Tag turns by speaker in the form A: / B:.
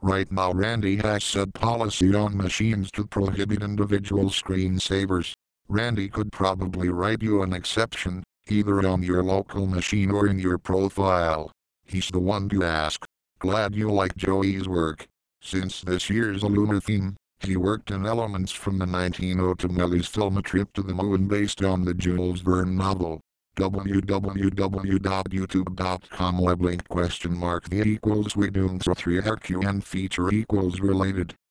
A: Right now Randy has set policy on machines to prohibit individual screensavers. Randy could probably write you an exception, either on your local machine or in your profile. He's the one to ask. Glad you like Joey's work. Since this year's Illuma theme, he worked in elements from the 1902 Melly's film A Trip to the Moon based on the Jules Verne novel. www.youtube.com /the equals we doing so 3 RQN feature equals related.